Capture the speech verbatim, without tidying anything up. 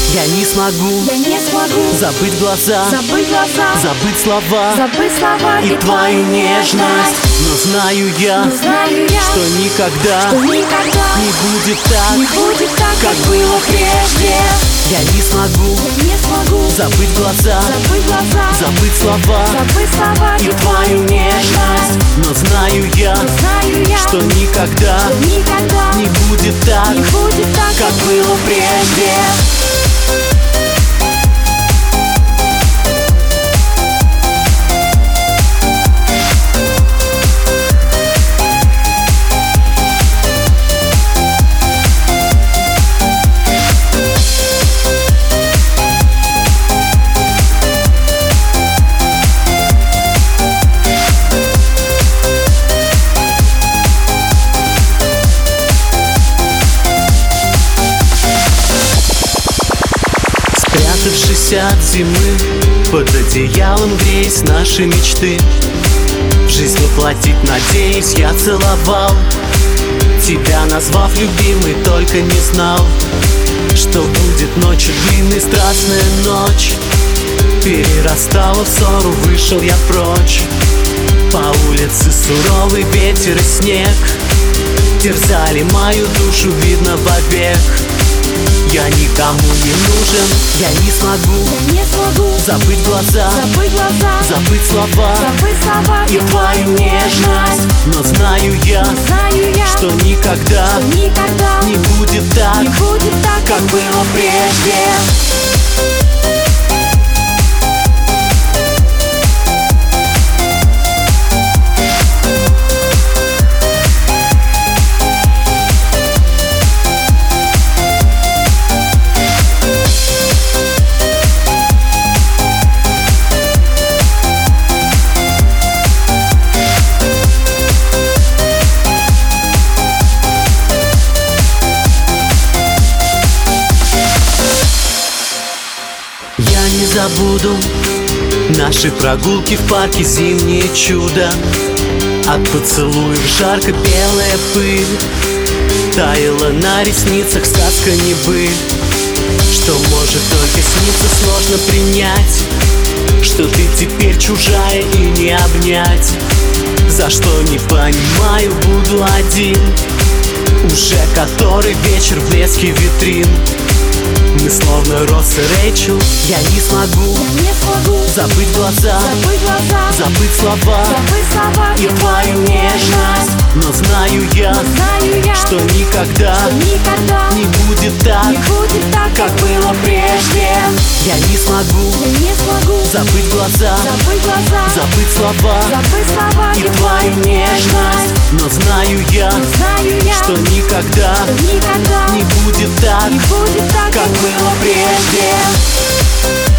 Я не смогу, я не смогу забыть глаза, забыть глаза, забыть слова, забыть слова и твою нежность. Но знаю я, Но знаю я, что никогда, что никогда не будет так, не будет так, как было прежде. Я не смогу, я не смогу забыть глаза, забыть глаза, забыть слова, забыть слова, и твою нежность. Но знаю я, знаю я, что никогда, никогда не будет так, не будет так, как было прежде. Спрятавшись от зимы, под одеялом греясь наши мечты, в жизнь воплотить, надеюсь, я целовал тебя, назвав любимой, только не знал, что будет ночью длинной, страстная ночь перерастала в ссору, вышел я прочь. По улице суровый ветер и снег терзали мою душу, видно, вовек. Я никому не нужен, я не смогу, я не смогу забыть глаза, забыть глаза, забыть слова, забыть слова, и твою нежность. Но знаю я, знаю я, что никогда, что никогда не будет так, не будет так, как было прежде. Я не забуду наши прогулки в парке, зимнее чудо. От поцелуев жарко белая пыль таяла на ресницах, сказка не быль. Что может только сниться, сложно принять, что ты теперь чужая и не обнять. За что не понимаю, буду один, уже который вечер в блеске витрин. Мы словно Росс и Рэйчел. Я не смогу, я не смогу забыть глаза, забыть глаза, забыть слова, забыть слова, и твою нежность. Но знаю я, знаю я, что никогда, что никогда не будет так, не будет так, как было прежде. Я не смогу, я не смогу забыть глаза, забыть глаза, забыть слова, забыть слова, и твою нежность. Но знаю я, знаю я, что никогда, что никогда не будет так, не будет так, как было прежде.